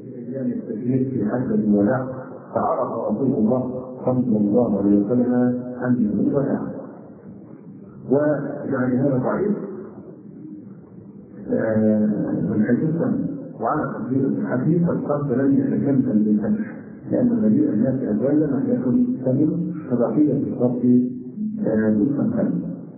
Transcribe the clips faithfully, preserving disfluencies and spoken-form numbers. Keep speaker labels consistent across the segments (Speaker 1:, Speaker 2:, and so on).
Speaker 1: في ايام التشريق في حج الوداع فعرف رسول الله صلى الله عليه وسلم ان الوداع. ويعني هذا ضعيف من حديث وعلى تقدير الحديث الخاص لم يتكلم بالفتح لان النبي الناس اجل لم يكن سبب فبقيه الخط بالفتح.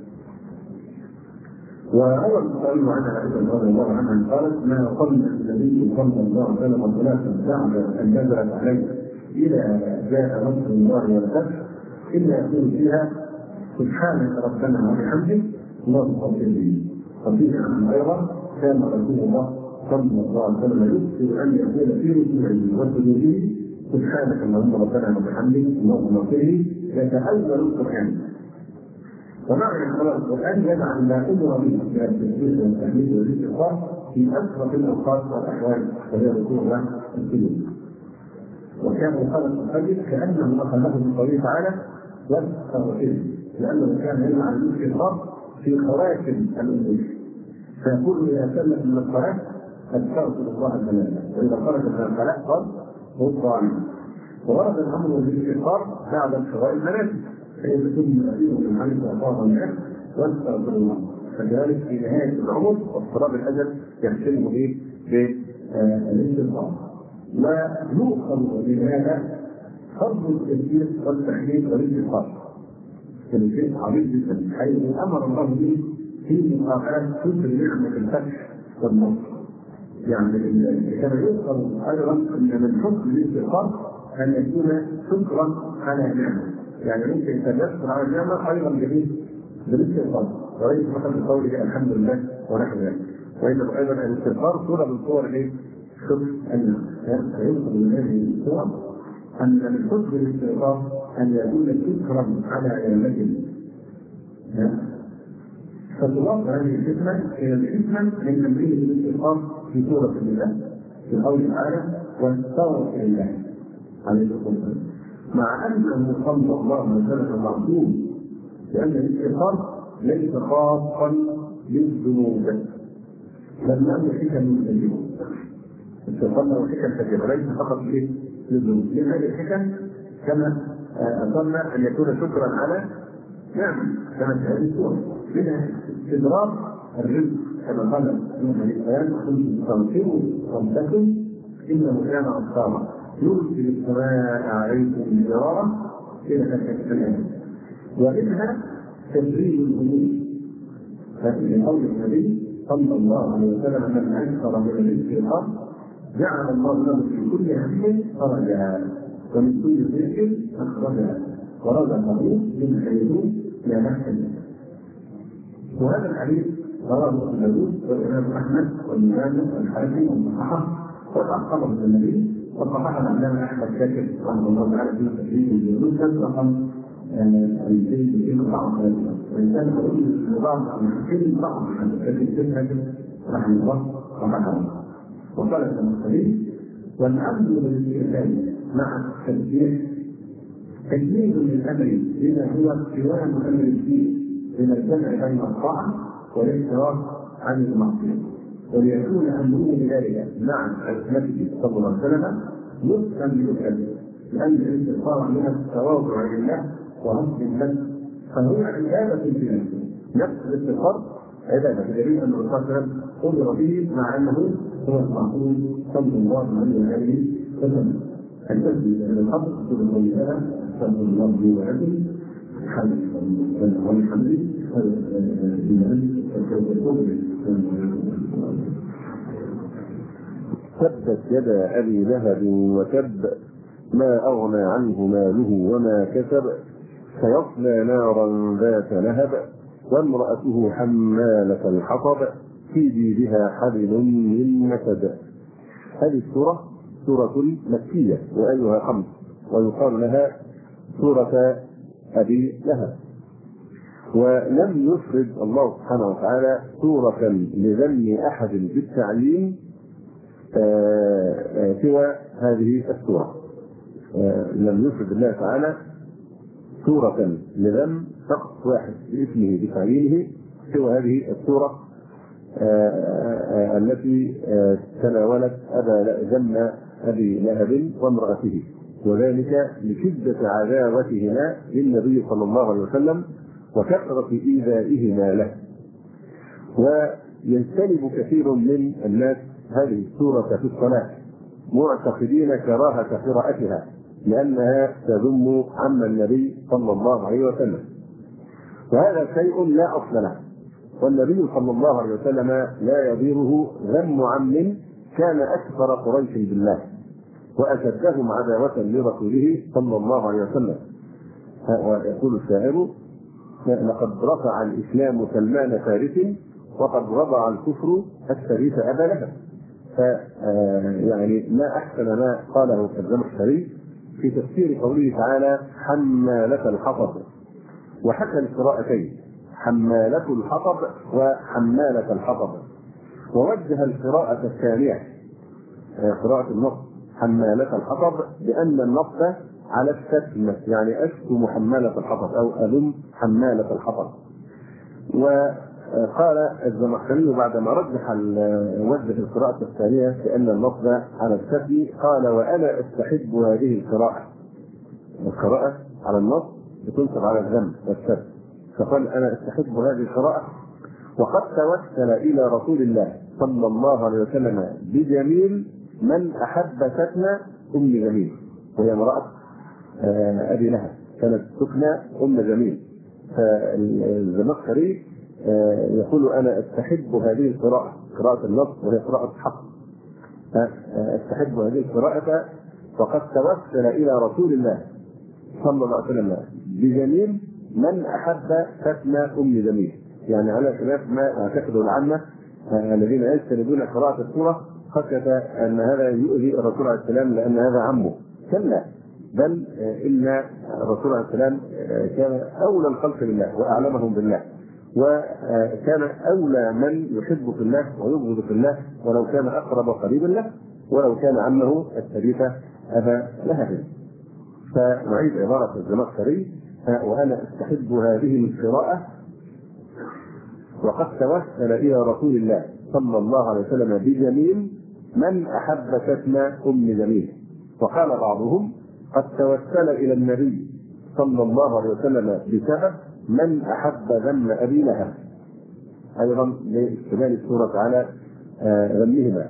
Speaker 1: وروى البخاري عن عائشه رضي الله عنها قالت ما قلنا النبي صلى الله عليه وسلم ثلاثا بعد ان نزلت عليه الى جاء نصر الله والفتح الا يقول فيها سبحانك ربنا وبحمدك اللهم اغفر لي. وفيه عن ايضا كان رسول الله صلى الله عليه وسلم يكثر ان يقول في ركوعه وسجوده سبحانك اللهم ربنا وبحمدك اللهم اغفر لي يتأول القران. ومعنى قراءة القرآن يجعل ما أمر به من التسبيح والتحميد والاستغفار في أشرف الأوقات والأحوال وهي ركوع السجود. وكان خلق الفجر كأنه أخذه من قوله تعالى واستغفره لأنه كان يجعل الاستغفار في خواتم الأمور فيقول إذا سلم من الصلاة أستغفر الله ثلاثة وإذا خرج من الصلاة قال غفران. ورد الأمر بالاستغفار بعد الشرائع المناسك فإذا كن أبيه من حديث أعطاه الناس واستغفر الله. فكذلك في نهاية العمر واضطراب الأجل يختم به بالاستغفار. ويؤخذ بهذا فرض التسبيح والتحميد والاستغفار. الشيء عظيم جدا حيث امر الله به في مقامات شكر نعمه الفتح والنصر. يعني كما يؤخذ ايضا من حكم الاستغفار ان يكون شكرا على نعمه، يعني ممكن تشكر على النعمه ايضا بالاستغفار وليس مثلا بقوله الحمد لله ونحو ذلك، وانما ايضا الاستغفار صوره من صور ايه؟ شكر النعمه. فيؤخذ من هذه الصور أن من حسن الاستغفار أن يكون شكرا على نعمته. فتضاف هذه الحكمة إلى الحكمة من تنبيه الاستغفار في سورة النساء في قوله تعالى واستغفر الله عليه الصلاة والسلام، مع أنه صلى الله عليه وسلم معصوم لأن الاستغفار ليس خاصا بالذنوب بل له حكم كثيرة. الاستغفار له حكم كثيرة ليس فقط ايه؟ للذنوب. من هذه الحكم كما أظن أن يكون شكرا على نعمة كما في هذه السورة منها استدراك الرزق كما قال نوح عليه السلام كنتم تستغفروا ربكم إنه كان غفارا يرسل السماء عليكم مدرارا إلى الآية. ومنها تدريب الذنوب ففي قول النبي صلى الله عليه وسلم من أكثر من الاستغفار جعل الله له في كل هم فرجا ومن كل ضيق أخرجا ورزقه من حيث لا نحتسب. وهذا الحديث رواه ابو داود والامام احمد والامام الحاكم والصحاحه وصححه النبي وصححه الامام احمد كاتب رحمه الله تعالى في تدريب المسند رقم ألفين وتسعة وثلاثين. وإنسان يقول لبعض المحكمين بعض لكن كاتب رحمه الله صححه. وقال المرسلين والعبد بالاستئذان مع التسبيح تجميل للامر بما هو قوام امر الدين من الجمع بين الطاعه والاعتراض عن المعصيه وليكون امره بذلك مع عصمته صلى الله عليه وسلم نصفا للأجل لان الاستغفار منها التواضع لله وغض النفس فهو عباده في نفسه. نفس الاستغفار عباده بدليل ان الرسول صلى الله عليه وسلم امر به مع انه هو المعصوم صلى الله عليه وسلم. التسبيح الى الحق تقول لها صلى الله عليه وسلم حمد والحمد
Speaker 2: تبت يدا ابي لهب وتب ما اغنى عنه ماله وما كسب سيصلى نارا ذات لهب وامراته حماله الحطب في جيدها حبل من مسد. هذه السوره سوره مكيه وايها خمس ويقال لها سوره ابي لهب. ولم يفرد الله سبحانه وتعالى سوره لذم احد بالتعليم سوى هذه السوره. لم يفرد الله تعالى سوره لذم شخص واحد باسمه بتعليمه سوى هذه السوره التي تناولت أبا ذم أبي لهب وامرأته، وذلك لشدة عداوتهما للنبي صلى الله عليه وسلم وكثرة إيذائهما له. ويجتنب كثير من الناس هذه السورة في الصلاة معتقدين كراهة قراءتها لأنها تذم عم النبي صلى الله عليه وسلم، وهذا شيء لا أصل له، والنبي صلى الله عليه وسلم لا يضيره ذم عم كان أكثر قريش بالله وأشدهم عداوة لرسوله صلى الله عليه وسلم. ويقول الشاعر: لقد رفع الإسلام سلمان فارس وقد وضع الكفر الشريف أبا لهب. يعني ما أحسن ما قاله الزمخشري في تفسير قوله تعالى: حمالة الحطب، وحكى القراءتين حمالة الحطب وحمالة الحطب، ووجه القراءة الثانية قراءة النص حمالة الحطب بأن النص على الشتم، يعني أشتم حمالة الحطب أو أذم حمالة الحطب. وقال الزمخشري بعدما رجح وجه القراءة الثانية بأن النص على الشتم قال: وأنا أستحب هذه القراءة، القراءة على النص بتنصب على الذم والشتم، فقال: أنا أستحب هذه القراءة. وقد توسل إلى رسول الله صلى الله عليه وسلم بجميل من أحب شتم أم جميل، وهي امرأة أبي لهب، كانت تكنى أم جميل. فالزمخشري يقول: أنا أستحب هذه القراءة، قراءة النص وهي قراءة حق، أستحب هذه القراءة. وقد توسل إلى رسول الله صلى الله عليه وسلم بجميل من أحب شتم أم جميل، يعني على خلاف ما اعتقده العامة الذين يجتنبون قراءة السورة خشية أن هذا يؤذي الرسول عليه السلام لأن هذا عمه. كلا، بل إن الرسول عليه السلام كان أولى الخلق بالله وأعلمهم بالله، وكان أولى من يحب في الله ويبغض في الله، ولو كان أقرب قريبا له، ولو كان عمه الشريف أبا لهب. فنعيد عبارة الزمخشري: وأنا أستحب هذه القراءة وقد توسل إلى رسول الله صلى الله عليه وسلم بجميل من أحب شتم أم جميل. وقال بعضهم: قد توسل إلى النبي صلى الله عليه وسلم بسبب من أحب ذم أبي لهب، أيضا لاستدلال السورة على ذمهما.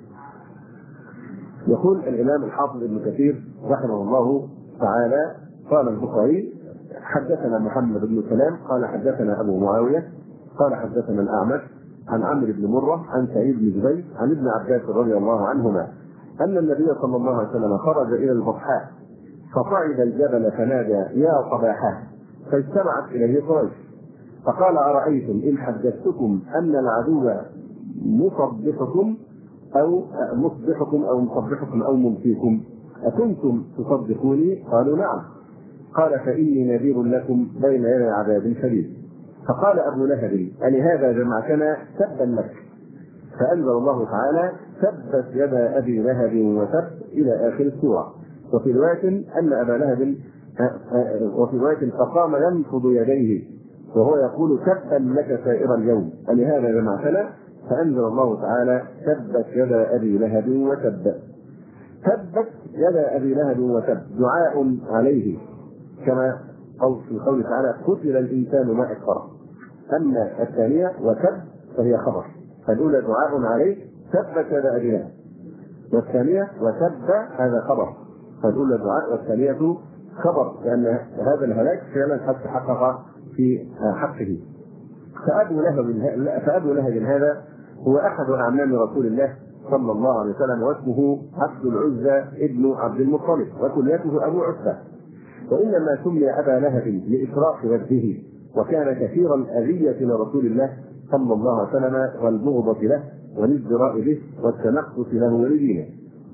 Speaker 2: يقول الإمام الحافظ ابن كثير رحمه الله تعالى: قال البخاري: حدثنا محمد بن سلام قال حدثنا أبو معاوية قال حدثنا الأعمش عن عمرو بن مرة عن سعيد بن جبير عن ابن عباس رضي الله عنهما أن النبي صلى الله عليه وسلم خرج إلى البطحاء فصعد الجبل فنادى: يا صباحا، فاجتمعت إليه قريش، فقال: أرأيتم إن حدثتكم أن العدو مصبحكم أو مصبحكم أو مصبحكم أو ممسيكم أكنتم تصدقوني؟ قالوا: نعم. قال: فإني نذير لكم بين يدي عذاب شديد. فقال أبو لهب: ألهذا جمعتنا؟ تبا لك. فأنزل الله تعالى: تبت يدا أبي لهب وتب إلى آخر السورة. وفي رواية أن أبا لهب وفي رواية فقام ينفض يديه وهو يقول: تبا لك سائر اليوم، ألهذا جمعتنا؟ فأنزل الله تعالى: تبت يدا أبي لهب وتب. تبت يدا أبي لهب وتب دعاء عليه، كما في قوله تعالى: قتل الإنسان ما أكفره. أما الثانية وتب فهي خبر، فالأولى دعاء عليه تبت يدا أبي لهب، والثانية وتب هذا خبر، فالأولى دعاء والثانية خبر، لأن هذا الهلاك فعلا قد تحقق في حقه. فأبو لهب فأبو لهب هذا هو أحد أعمام رسول الله صلى الله عليه وسلم، واسمه عبد العزى ابن عبد المطلب، وكنيته أبو عتبة. وإنما سمي أبا لهب لإشراق وجهه، وكان كثير الأذية لرسول الله صلى الله عليه وسلم والبغضة له والازدراء به والتنقص له ولدينه.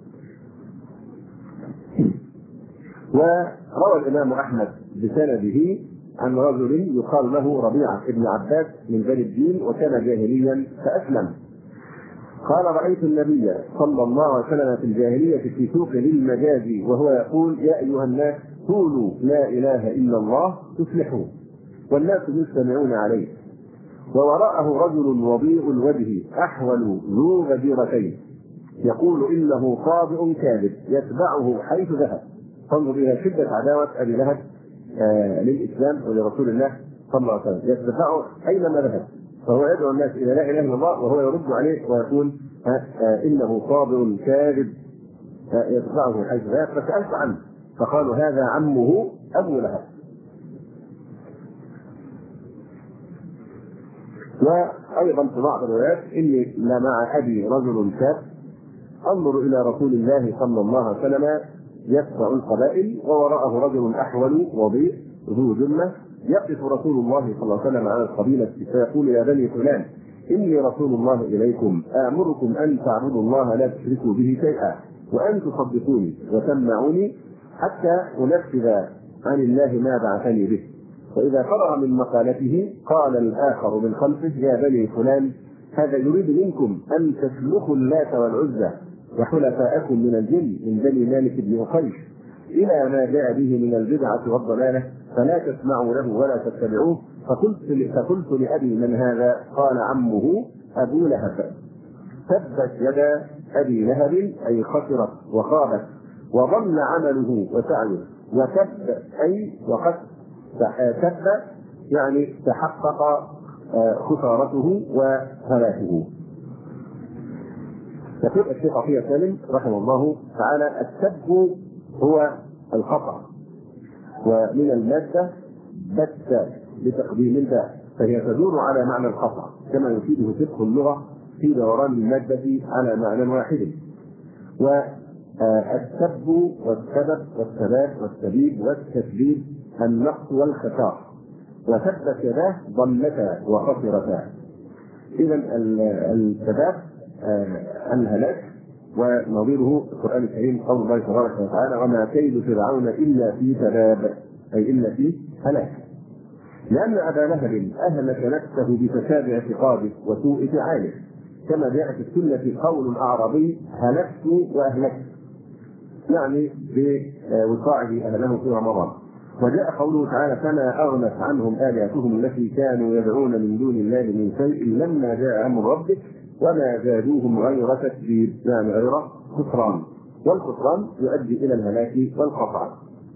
Speaker 2: وروى الإمام أحمد بسنده عن رجل يقال له ربيعة ابن عباس من بني الدين، وكان جاهليا فأسلم. قال: رأيت النبي صلى الله عليه وسلم في الجاهلية في سوق للمجازي وهو يقول: يا أيها الناس قولوا لا إله إلا الله تفلحوا، والناس يستمعون عليه. ووراءه رجل وضيء الوجه أحول ذو غديرتين يقول إنه صابئ كاذب يتبعه حيث ذهب. فانظر إلى شدة عداوة أبي لهب آه للإسلام ولرسول الله صلى الله عليه وسلم، يتبعه أينما ذهب، فهو يدعو الناس إلى لا إله إلا الله وهو يرد عليه ويقول آه آه إنه صابئ كاذب آه يتبعه حيث ذهب. فسألت عنه فقالوا هذا عمه أبو لهب. وأيضا في بعض الروايات إني لمع أبي رجل شاب انظر الى رسول الله صلى الله عليه وسلم يتبع القبائل ووراءه رجل احول وضيء ذو ذمه يقف رسول الله صلى الله عليه وسلم على القبيله فيقول يا بني فلان اني رسول الله اليكم امركم ان تعبدوا الله لا تشركوا به شيئا وان تصدقوني وتمنعوني حتى انفذ عن الله ما بعثني به. واذا فرغ من مقالته قال الاخر من خلفه يا بني فلان هذا يريد منكم ان تسلكوا اللات والعزى وحلفاءكم من الجن من بني مالك بن أخيش إلى ما جاء به من البدعة والضلالة فلا تسمعوا له ولا تتبعوه. فقلت فقلت لأبي من هذا؟ قال عمه أبو لهب. تبت يدا أبي لهب أي خسرت وخابت وضل عمله وسعيه، وتب أي وقد تب يعني تحقق خسارته وهلاكه. يقول الشيخ عطية سالم رحمه الله تعالى السب هو الخطأ، ومن المادة بت بتقديم الباء فهي تدور على معنى الخطأ كما يفيده فقه اللغة في دوران المادة على معنى واحد. والسب والسبب والثبات والسبيب والتسبيب النقص والخسار، وثبت يداه ضلتا وخسرتا. إذا الثبات الهلاك، ونظيره القرآن الكريم قول الله تبارك وتعالى وما كيد فرعون إلا في تباب أي إلا في هلاك. لأن أبا لهب أهلك نفسه بفساد اعتقاده وسوء فعاله، كما جاء في السنة قول أعرابي هلكت وأهلكت، يعني بوقاعه أهله في رمضان. وجاء قوله تعالى فما أغنت عنهم آلهتهم التي كانوا يدعون من دون الله من شيء لما جاء أمر ربك وما زادوهم غير تكذيب، يعني غير خسران، والخسران يؤدي إلى الهلاك والقطع.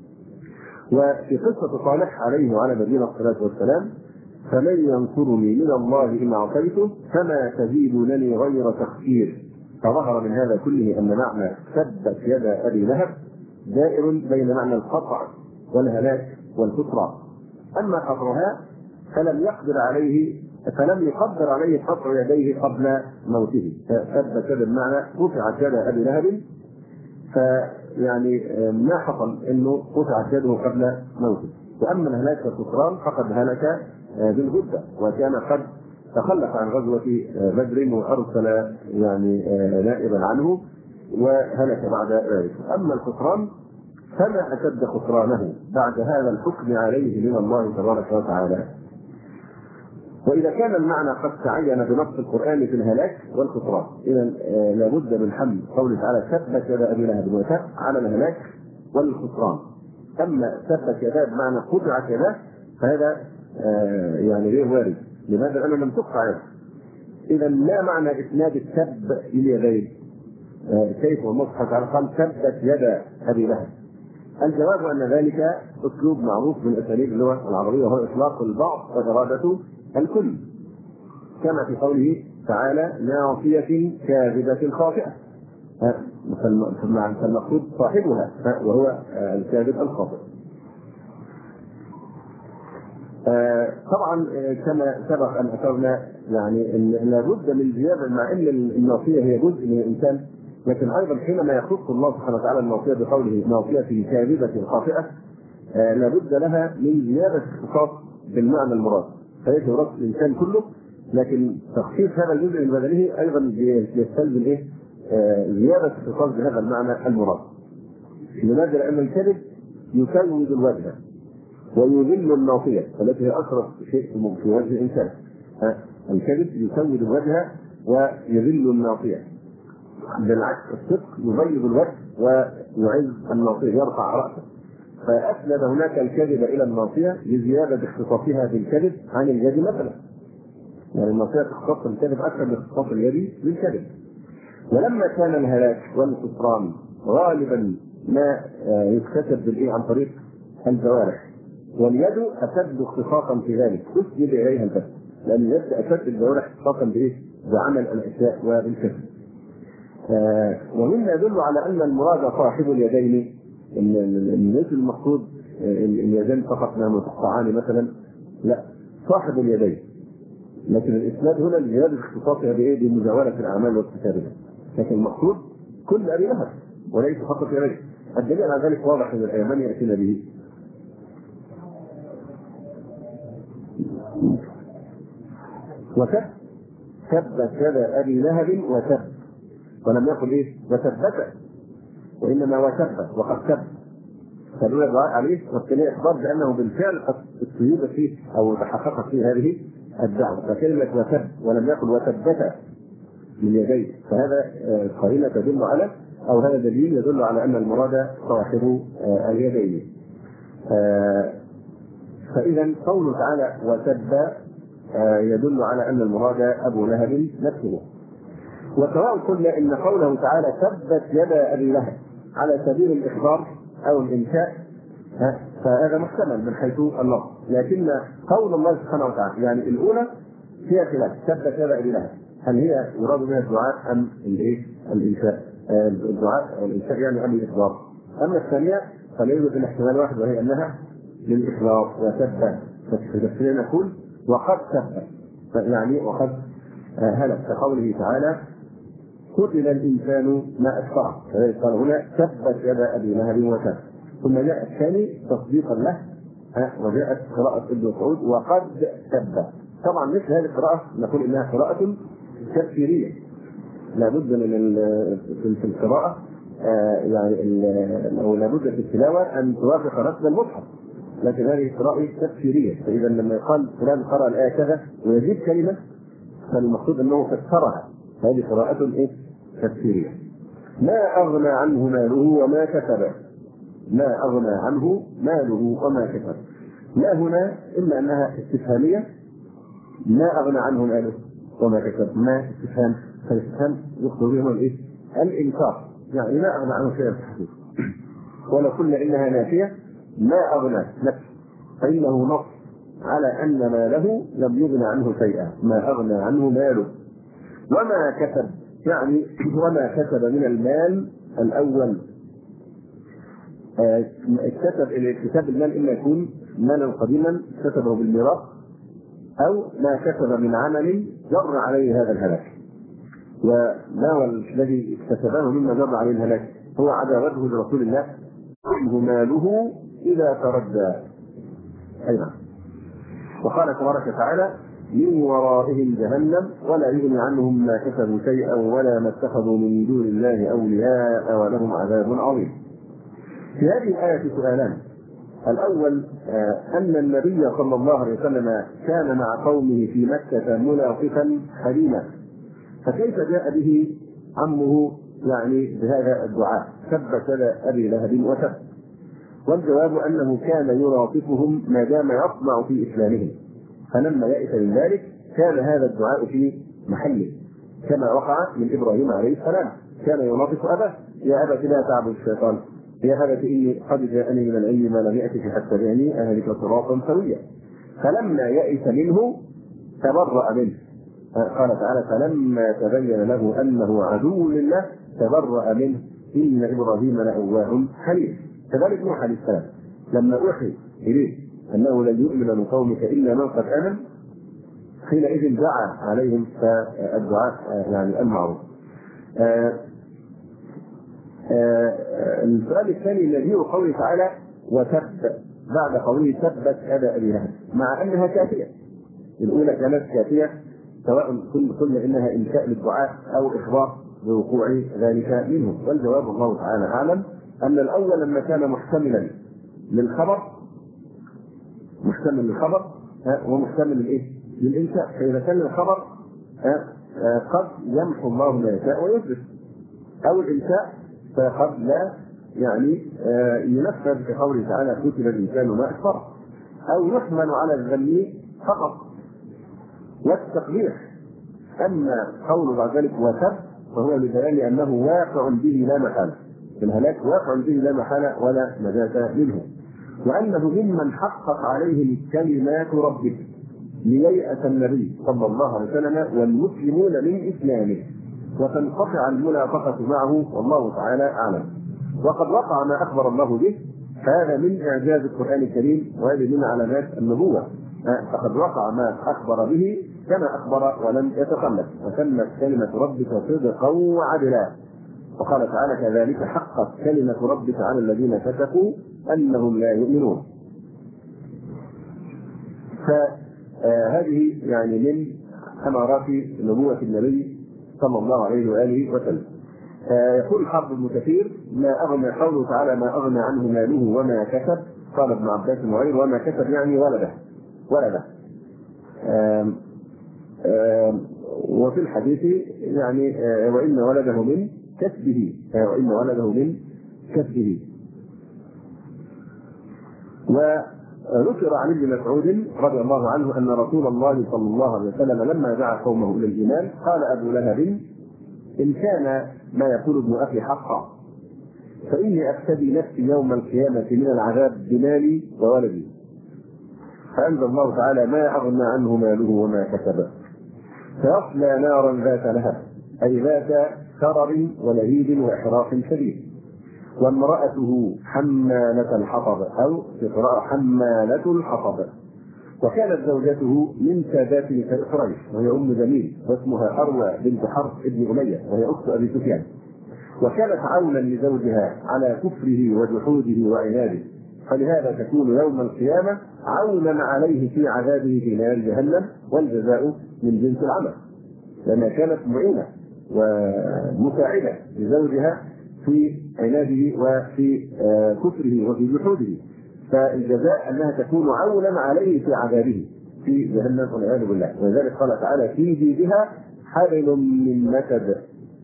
Speaker 2: وفي قصة صالح عليه وعلى نبينا الصلاة والسلام فمن ينصرني من الله إن عصيته فما تزيدونني غير تخسير. فظهر من هذا كله أن معنى ثبت يد أبي لهب دائر بين معنى القطع والهلاك والخسران. أما قطعها فلم يقدر عليه فلم يقدر عليه قطع يديه قبل موته، فثبت يد المعنى قطعت يد أبي لهب، فيعني ما حصل انه قطعت يده قبل موته. واما الهلاك والخسران فقد هلك بالغدة وكان قد تخلف عن غزوة بدر وارسل يعني نائبا عنه وهلك بعد ذلك. اما الخسران فما اشد خسرانه بعد هذا الحكم عليه من الله تبارك وتعالى. وإذا كان المعنى قد تعين بنص القرآن في الهلاك والخسران إذا لابد من حمل قوله تعالى ثبت يد أبي لهب وتب على الهلاك والخسران. أما ثبت يداه بمعنى قطعت يداه فهذا يعني غير وارد. لماذا؟ لأنه لم تقطع يده. إذا لا معنى إسناد السب لليدين. كيف والله سبحانه وتعالى قال ثبت يد أبي لهب؟ الجواب أن ذلك أسلوب معروف من أساليب اللغة العربية وهو إطلاق البعض وإرادة الكل، كما في قوله تعالى ناصية كاذبة خاطئة، فالمقصود صاحبها وهو الكاذب الخاطئ. طبعا كما سبق ان اشرنا يعني ان لابد من زياده، مع ان الناصيه هي جزء من الانسان، لكن ايضا حينما يخص الله سبحانه وتعالى الناصيه بقوله ناصيه كاذبه خاطئه لابد لها من زياده اختصاص بالمعنى المراد، فليس يراد الانسان كله، لكن تخصيص هذا الجزء من بدنه ايضا يستلزم ايه؟ زياده اختصاص بهذا المعنى المراد. لماذا؟ لان الكذب يسود الوجه ويذل الناصيه التي هي اشرف شيء في وجه الانسان. الكذب يسود الوجه ويذل الناصيه، بالعكس الصدق يبيض الوجه ويعز الناصيه يرفع راسه. فاسند هناك الكذب الى الناصيه لزياده اختصاصها بالكذب عن اليد مثلا. يعني المعصية تختص الكذب أكثر من اختصاص اليد بالكذب. ولما كان الهلاك والخسران غالبا ما يكتسب بالإيه عن طريق الجوارح، واليد أشد اختصاصا في ذلك، تسجد إليها البس، لأن اليد أشد الجوارح اختصاصا بإيه؟ بعمل الأشياء وبالكسب. آه ومما يدل على أن المراد صاحب اليدين، إن ليس المقصود اليدين فقط ما تقطعان مثلا، لا، صاحب اليدين. لكن الإسناد هنا لزيادة اختصاصها بإيه؟ بمزاولة الأعمال واكتسابها. لكن المقصود كل أبي لهب وليس فقط يديه. الدليل على ذلك واضح من الآية، من يأتينا به؟ وتب تبت يد أبي لهب وتب، ولم يقل إيه؟ وتبت، وإنما وتب وقد تب، فدل الدعاء عليه والثاني إخبار بأنه بالفعل قد استجيب فيه أو تحققت فيه هذه الدعوة. فكلمة وتب ولم يقل وتبت من يديه، فهذا قرينة تدل على أو هذا دليل يدل على أن المراد صاحب اليدين. فإذا قوله تعالى وتب يدل على أن المراد أبو لهب نفسه. وسواء قلنا إن قوله تعالى تبت يد أبي لهب على سبيل الإخبار أو الإنشاء فهذا محتمل من حيث اللفظ، لكن قول الله سبحانه وتعالى يعني الأولى فيها خلاف، تبت يد أبي لهب هل هي يراد بها الدعاء أم الإيه؟ الإنشاء؟ الدعاء أو الإنشاء يعني أم الإخبار. أما الثانية فلا يوجد الاحتمال واحد وهي أنها للإخبار. وتب فتفسير نقول وقد تب يعني وقد هلك، كقوله تعالى قتل الإنسان ما أكفره، فذلك قال هنا تبت يد أبي لهب وتب. ثم جاء الثاني تصديقا له وجاءت قراءة ابن مسعود وقد تب. طبعا مثل هذه القراءة نقول إنها قراءة تفسيرية، لابد من في القراءة يعني أو لابد في التلاوة أن توافق رسم المصحف، لكن هذه قراءة تفسيرية. فإذا لما يقال فلان قرأ الآية كذا ويزيد كلمة فالمقصود أنه فسرها، هذه قراءة إيه؟ تفسيرية. ما أغنى عنه ماله وما كسب، ما أغنى عنه ماله وما كسب. لا هنا إلا أنها استفهامية، ما أغنى عنه ماله وما كسب، ما استفهام، فالاستفهام يقصد به الإيه؟ الإنكار، يعني ما أغنى عنه شيئا في الحقيقة. ولا قلنا إنها نافية، ما أغنى نفسه فإنه نص على أن ماله لم يغنى عنه شيئا، ما أغنى عنه ماله. وما كسب يعني وما كسب من المال الأول، اكتسب اكتساب المال إما يكون مالا قديما كسبه بالميراث أو ما كسب من عمل جر عليه هذا الهلاك. وما هو الذي اكتسبه مما جر عليه الهلاك؟ هو عداوته لرسول الله، منه ماله إذا تردى. أيضا وقال تبارك وتعالى من ورائهم جهنم ولا يغني عنهم ما كسبوا شيئا ولا ما اتخذوا من دون الله أولياء ولهم عذاب عظيم. في هذه الآية سؤالان. الأول أن النبي صلى الله عليه وسلم كان مع قومه في مكة منافقا حليما، فكيف جاء به عمه يعني بهذا الدعاء تبت يد أبي لهب وتب؟ والجواب أنه كان يرافقهم ما دام يطمع في إسلامهم، فلما يئس من ذلك كان هذا الدعاء في محله، كما وقع من إبراهيم عليه السلام، كان يرافق أباه يا أبت لا تعبد الشيطان يا أبت إني قد جاءني من العلم ما لم يأتك فاتبعني أهلك صراطا سويا. فلما يئس منه تبرأ منه، قال تعالى فلما تبين له أنه عدو لله تبرأ منه إن إبراهيم لأواه حليم. كذلك نوح عليه السلام لما أوحي إليه أنه لن يؤمن من قومك إلا من قد آمن حينئذ دعا عليهم فالدعاء يعني المعروف. السؤال الثاني الذي هو قوله تعالى وتب بعد قوله تبت يد أبي لهب، مع أنها كافية. الأولى كانت كافية سواء قلنا إنها إنشاء للدعاء أو إخبار بوقوع ذلك منه، والجواب الله تعالى أعلم أن الأول لما كان محتملا للخبر محتمل للخبر ومحتمل للإيه؟ للإنشاء، فإذا كان الخبر قد يمحو الله ما يشاء ويثبت، أو الإنشاء فقد لا يعني ينفذ كقوله تعالى قتل الإنسان ما أكفره، أو يحمل على الذم فقط. والتقبيح. أما قول بعد ذلك وسب فهو لبيان أنه واقع به لا محالة، الهلاك واقع به لا محالة ولا مجاز منه، وأنه ممن حقق عليه كلمات ربه لييأس النبي صلى الله عليه وسلم والمسلمون من إسلامه وتنقطع الملاقفة معه، والله تعالى أعلم. وقد وقع ما أخبر الله به، هذا من إعجاز القرآن الكريم وهذه من علامات النبوة، فقد وقع ما أخبر به كما أخبر ولم يتخلف، وتمت كلمة ربك صدقا وعدلا. وقال تعالى كذلك حقت كلمة ربك على الذين فسقوا أنهم لا يؤمنون. فهذه يعني من أمارات نبوة النبي صلى الله عليه وآله وسلم. يقول الحافظ ابن كثير ما أغنى قوله تعالى ما أغنى عنه ماله وما كسب، قال ابن عباس وغيره وما كسب يعني ولده ولده آم آم وفي الحديث يعني وإن ولده من كسبه وإن ولده من كسبه. وذكر عن ابن مسعود رضي الله عنه أن رسول الله صلى الله عليه وسلم لما دعا قومه إلى الإيمان قال أبو لهب إن كان ما يقول ابن أخي حقا فإني أفتدي نفسي يوم القيامة من العذاب بمالي وولدي. فأنزل الله تعالى ما أغنى عنه ماله وما كسب فيصلى نارا ذات لهب أي ذات شرر ولهيب وإحراق شديد وامرأته حمالة الحطب أو بقراءة حمالة الحطب. وكانت زوجته من سادات قريش وهي أم جميل واسمها أروى بنت حرب ابن أمية وهي أخت أبي سفيان، وكانت عونا لزوجها على كفره وجحوده وعناده، فلهذا تكون يوم القيامة عونا عليه في عذابه في نار جهنم والجزاء من جنس العمل، لأنها كانت معينة ومساعدة لزوجها في عناده وفي كفره وفي جحوده، فالجزاء أنها تكون عونا عليه في عذابه في جهنم والعياذ بالله. ولذلك قال تعالى في جيدها حبل من مسد،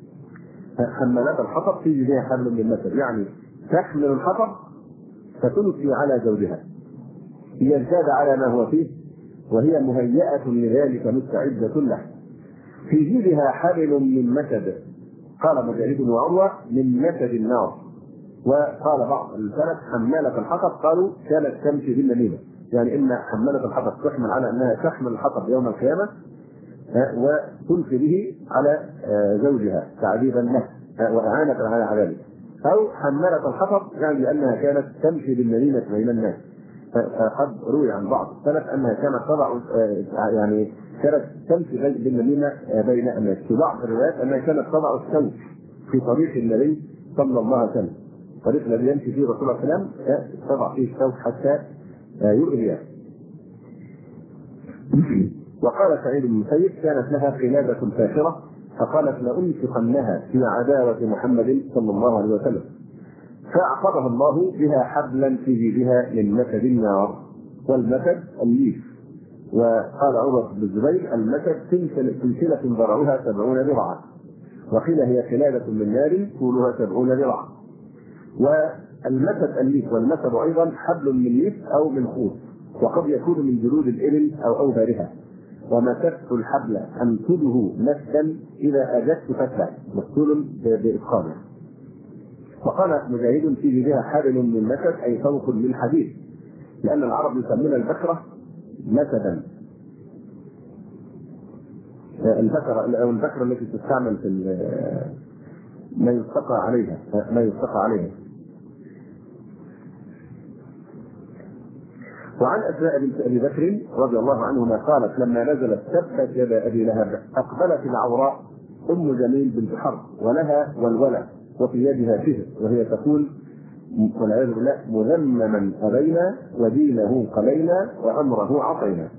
Speaker 2: حمالات الحطب في جيدها حبل من مسد يعني تحمل الحطب فتلقي على زوجها ليزداد على ما هو فيه وهي مهيئة لذلك مستعدة له. في جيدها حبل من مسد قال مجاهد وعروة من مسد النار. وقال بعض السلف حمالة الحطب قالوا كانت تمشي بالنميمة، يعني ان حمالة الحطب تحمل على انها تحمل الحطب يوم القيامة وتلقي به على زوجها تعذيبا له واعانة على عذابه، او حمالة الحطب يعني لانها كانت تمشي بالنميمة بين الناس. فقد روي عن بعض السلف انها كانت تضع يعني كانت تمشي بالنميمة بين الناس، في بعض الروايات انها كانت تضع السوق في طريق النبي صلى الله عليه وسلم، الطريق الذي يمشي فيه رسول الله صلى الله عليه وسلم تضع فيه السوق حتى يؤذيه. وقال سعيد بن المسيب كانت لها قلادة فاخرة فقالت لأنفقنها في عداوة محمد صلى الله عليه وسلم، فأعقبها الله بها حبلا في جيبها من مسد النار، والمسد الليف. وقال عروة بن الزبير المسد سلسلة ذرعها سبعون ذراعا، وقيل هي قلادة من نار طولها سبعون ذراعا. والمسد الليف والمسد أيضا حبل من ليف أو من خوذ، وقد يكون من جلود الإبل أو أوبارها. ومسدت الحبل أمسده مسدا إذا أجدت فتلا مقتول بإتقانه. وقال مجاهد في جيبها حبل من مسد أي فوق من حديد، لأن العرب يسمون البكرة مسدا، البكرة أو البكرة التي تستعمل في ما يستقى عليها ما يستقى عليها. وعن أسماء بنت أبي بكر رضي الله عنهما قالت لما نزلت تبت يد أبي لهب أقبلت العوراء أم جميل بنت حرب ولها والولى وفي يدها فهر، وهي تقول والعياذ بالله مذمما أبينا ودينه قلينا وأمره عصينا.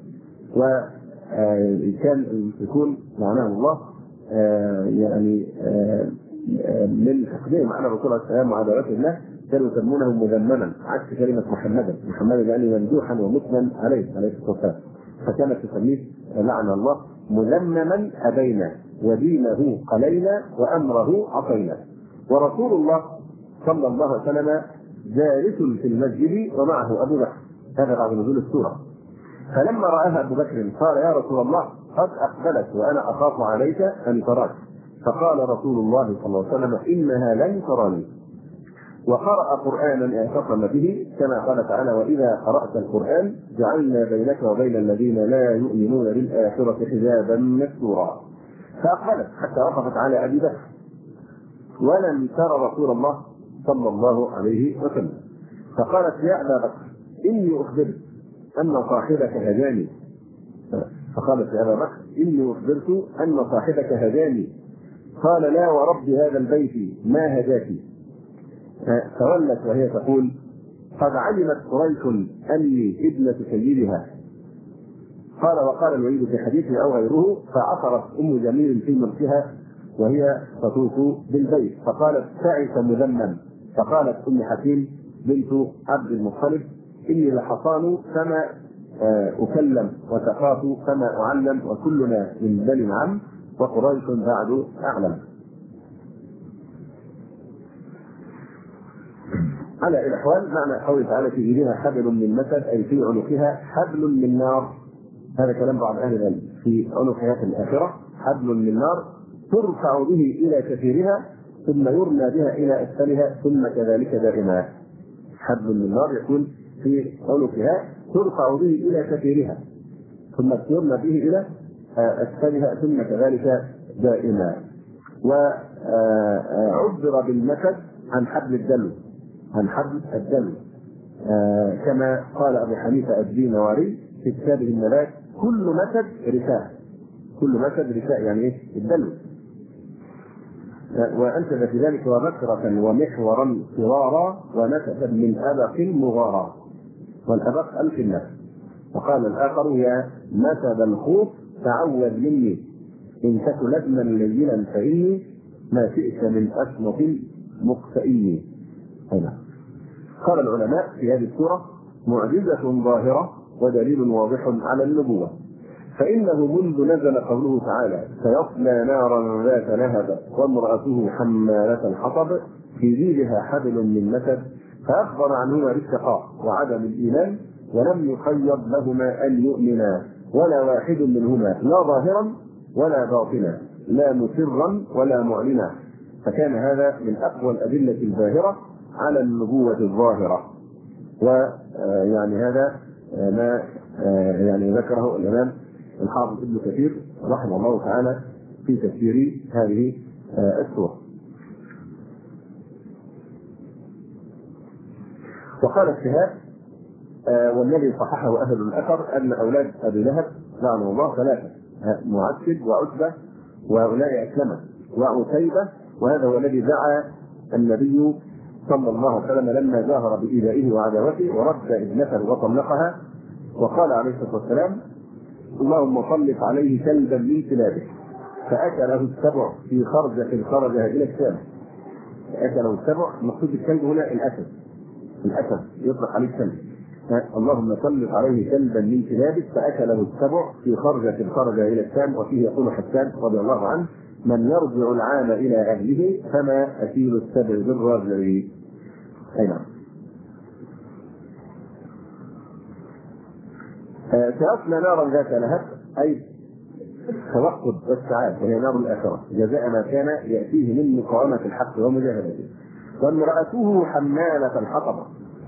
Speaker 2: وكان يكون معناه الله يعني من حقدهم على رسول الله صلى الله عليه وسلم وعداوته الله كانوا يسمونه مذمما عكس كلمة محمدا، محمدا يعني ممدوحا ومثنى عليه عليه الصلاة والسلام، فكانت تسميه لعن الله مذمما أبينا ودينه قلينا وأمره عصينا. ورسول الله صلى الله عليه وسلم جالس في المسجد ومعه أبو بكر، هذا بعد نزول السورة. فلما رآها أبو بكر قال يا رسول الله قد أقبلت وأنا أخاف عليك أن تراك. فقال رسول الله صلى الله عليه وسلم إنها لن تراني. وقرأ قرآنا اعتصم به كما قال تعالى وإذا قرأت القرآن جعلنا بينك وبين الذين لا يؤمنون بالآخرة حجابا مستورا. فأقبلت حتى وقفت على أبي بكر ولم ترى رسول الله صلى الله عليه وسلم. فقالت يا أبا بكر إني أخبرت أن صاحبك هداني. فقالت يا أبا بكر إني أخبرت أن صاحبك هداني. قال لا ورب هذا البيت ما هداك. فولت وهي تقول قد علمت قريش أني ابنة سيدها. قال وقال الوليد في حديثه أو غيره فعثرت أم جميل في ملكها وهي تطوف بالبيت فقالت تعس مذمم. فقالت أم حكيم بنت عبد المطلب إني لحصان فما أكلم وتخاف فما أعلم وكلنا من بني العم وقريش بعد أعلم. على الأحوال معنى قوله تعالى في جيدها حبل من مسد أي في عنقها حبل من نار. هذا كلام بعض أهل العلم في عنقها في الآخرة حبل من نار ترفع به إلى كثيرها ثم يرمى بها إلى أسفلها ثم كذلك دائما. حبل من نار يكون في عنقها ترفع به إلى كثيرها ثم يرمى به إلى أسفلها ثم كذلك دائما. وعبر بالمسد عن حبل الدلو عن حبل الدلو آه كما قال أبو حنيفة الدينواري في كتابه النبات كل مسد رساء. كل مسد رساء يعني ايه الدلو. آه وأنشد في ذلك وبكرة ومحورا صغارا ومسدا من أبق مغارا والأبق ألف النفس. وقال الآخر يا مسد الخوف تعوذ مني إن تك لبنا ليلا فإني ما شئت من أشمط مقتئني. هنا قال العلماء في هذه السورة معجزة ظاهرة ودليل واضح على النبوة. فإنه منذ نزل قوله تعالى سيصلى نارا ذات لهب وامرأته حمالة الحطب في جيدها حبل من مسد فأخبر عنهما بالشقاء وعدم الإيمان ولم يقيض لهما أن يؤمنا ولا واحد منهما لا ظاهرا ولا باطنا لا مسرا ولا معلنا. فكان هذا من أقوى الأدلة الظاهرة على النبوة الظاهرة. ويعني هذا ما يعني ذكره الإمام الحافظ ابن كثير رحمه الله تعالى في تفسير هذه السورة. وقال الشهاب والذي صححه أهل الأثر أن أولاد أبي لهب لعنه الله ثلاثة معتب وعتبة وأولئك أسلمة وعتيبة. وهذا هو الذي دعا النبي صلى الله عليه وسلم لما جاهر بإيذائه وعداوته ورد ابنته وطلقها وقال عليه الصلاة والسلام اللهم سلط عليه كلبا من كلابه فأكله السبع في خرجة خرجها إلى الشام. فأكله السبع مقصود الكلب هنا الأسد. الأسد يطلق عليه الكلب. اللهم سلط عليه كلبا من كلابه فأكله السبع في خرجة خرجها إلى الشام. وفيه يقول حسان رضي الله عنه من يرجع العام إلى أهله فما أكيل السبع بالرجع. أي نعم. سيصلى نارا ذات لهب أي توقد والسعاد وهي نار الآخرة جزاء ما كان يأتيه من مقاومة الحق ومجاهدته. وامرأته حمالة الحطب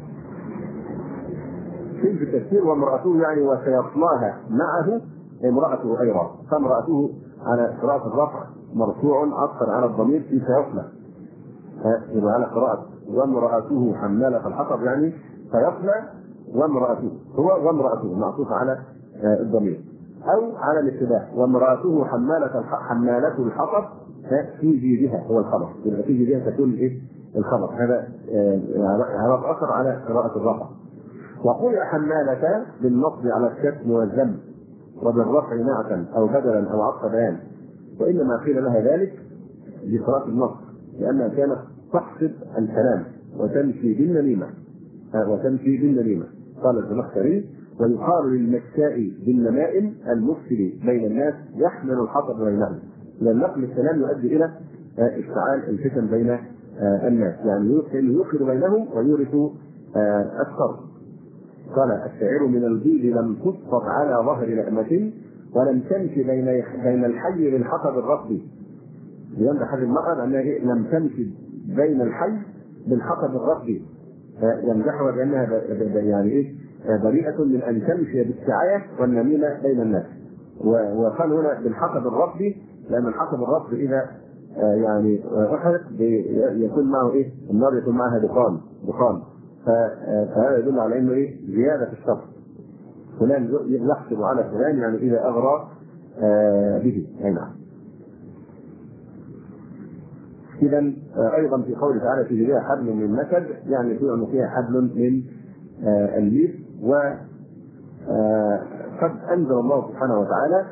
Speaker 2: في التفسير وامرأته يعني وسيصلاها معه امرأته أيضا. فامرأته على قراءة الرفع مرفوع عطفا على الضمير في سيصلى يبقى على قراءة وامرأته حمالة الحطب يعني سيصلى وامرأته هو وامرأته معطوف على الضمير أو على الاتباع وامرأته حمالة حمالة الحطب في جيدها هو الخبر. يبقى في جيدها تكون ايه الخبر. هذا هذا أثر على قراءة الرفع. وقل حمالة بالنصب على الشتم والذم وبالرفع نعتا أو بدلا أو عطف بيان. وإنما قيل لها ذلك بقراءة النص لأنها كانت تقصد الكلام وتمشي بالنميمة وتمشي بالنميمة. قال الزمخشري ويقال للمكاء بالنمائم المفسد بين الناس يحمل الحطب بينهم لأن نقل الكلام يؤدي إلى اشتعال الفتن بين الناس يعني يوقد بينهم ويورث الشر. قال الشاعر من الجيل لم تسقط على ظهر نعمة ولم تمشي بين بين الحي بالحطب الرطب. يمدح هذه المرأة أنها لم تمشي بين الحي بالحطب الرطب، يمدحها بأنها يعني إيه بريئة من أن تمشي بالسعاية والنميمة بين الناس. وقال هنا بالحطب الرطب لأن الحطب الرطب إذا يعني أحرق يكون معه إيه؟ النار يكون معها دخان دخان فهذا يدل على إنه إيه؟ زيادة في الشر. فلان يحسب على فلان يعني إذا أغرى به. أي نعم. إذا أيضا في قوله تعالى في جزاء حبل من مسد يعني في أنه فيها حبل من الليف. وقد أنزل الله سبحانه وتعالى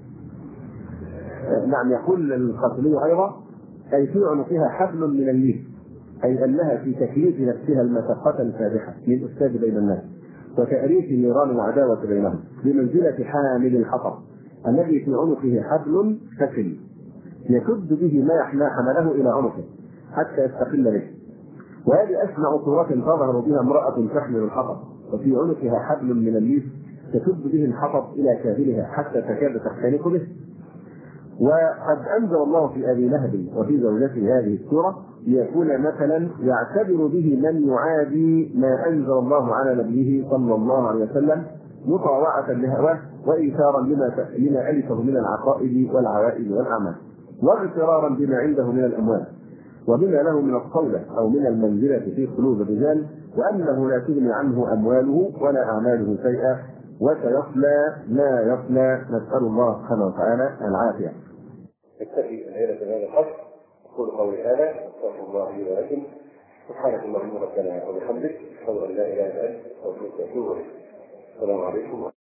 Speaker 2: نعم يقول القاتلي أيضا أي في عنقها حبل من الليف أي أنها في تكليف نفسها المشقة الفادحة للإفساد بين الناس وتأريف نيران العداوة بينهم بمنزلة حامل الحطب الذي في عنقه حبل ثقيل يشد به ما يحمى حمله إلى عنقه حتى يستقل به. وهذه أسمع صورة تظهر بها امرأة تحمل الحطب وفي عنقها حبل من الليف تشد به الحطب إلى كاهلها حتى تكاد تختنق به. وقد أنزل الله في أبي لهب وفي زوجته هذه السورة ليكون مثلا يعتبر به من يعادي ما أنزل الله على نبيه صلى الله عليه وسلم مطاوعة لهواه وإيثارا لما لما ألفه من العقائد والعوائد والأعمال واغترارا بما عنده من الأموال وبما له من الصولة أو من المنزلة في قلوب الرجال وأنه لا تغني عنه أمواله ولا أعماله شيئا وسيصلى ما يصلى. نسأل الله سبحانه وتعالى العافية.
Speaker 1: نكتفي الليلة بهذا القدر. أقول قولي هذا أستغفر الله لي ولكم. سبحانك اللهم ربنا وبحمدك أشهد أن لا إله إلا أنت أستغفرك وأتوب إليك. السلام عليكم.